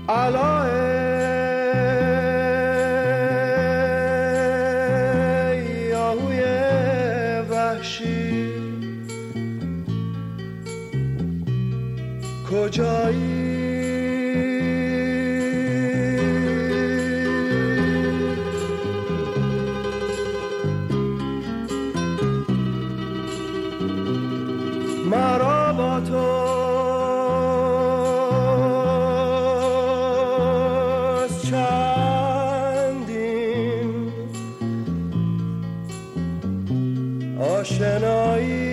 علای آهوی وحشی کجایی؟ مرا با توست چندین آشنایی،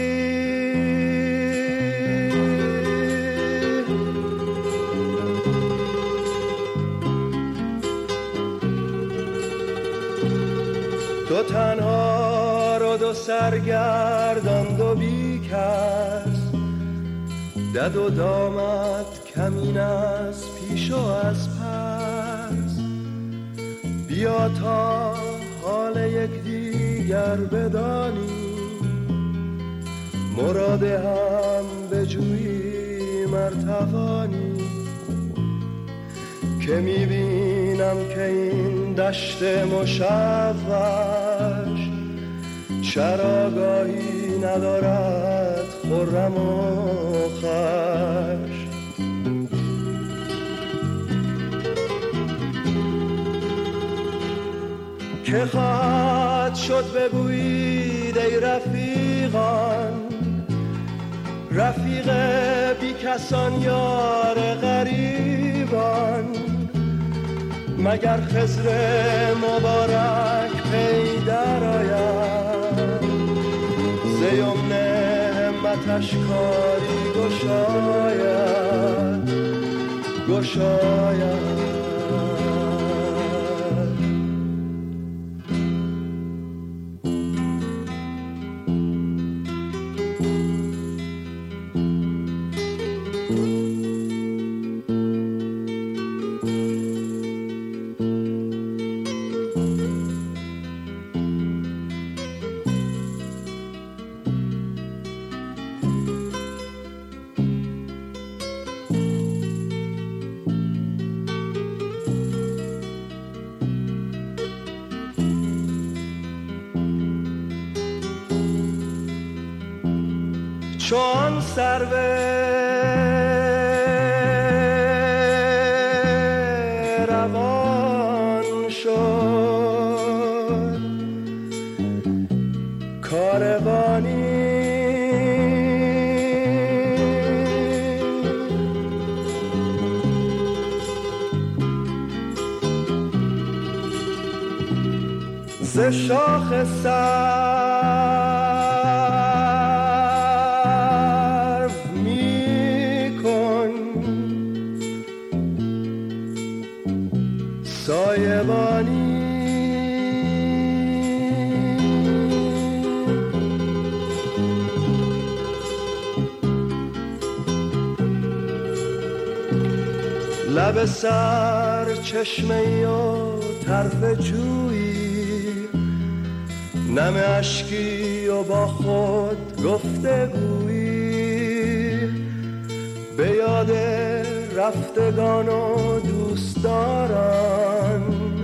دو تنها رو دو سرگردان دو بیکس، دد و دامت کمین از پیش و از پس، بیا تا حال یک دیگر بدانی، مراد هم بجویی مرتوانی، که میبینم که این دشت مشوش چراگاهی ندارد خرم و خوش. که خواهد شد بگویید ای رفیقان، رفیق بی کسان یار غریبان، مگر خضر مبارک پی در آید، ز یمن همتش کاری گشاید گشاید. چون سرو روان شد کاروانی، ز شاخ لب سر چشمه و طرف جویی، نم اشکی و با خود گفتگویی، به یاد رفتگان و دوستداران،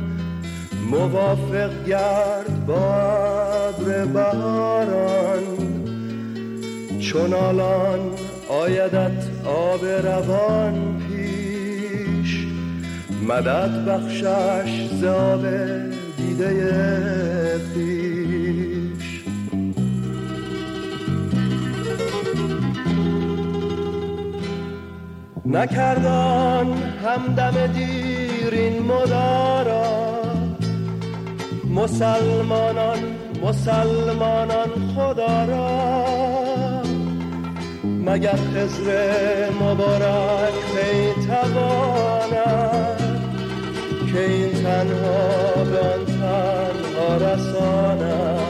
موافق گرد با ابر بهاران، چون الان آیدت آب روان پیش، مدد بخشش ز آب دیده خویش. نکردان همدم دیر این مدارا، مسلمانان خدا را، مگر خضر مبارک پی تواند، که این تنها به آن تنها رساند.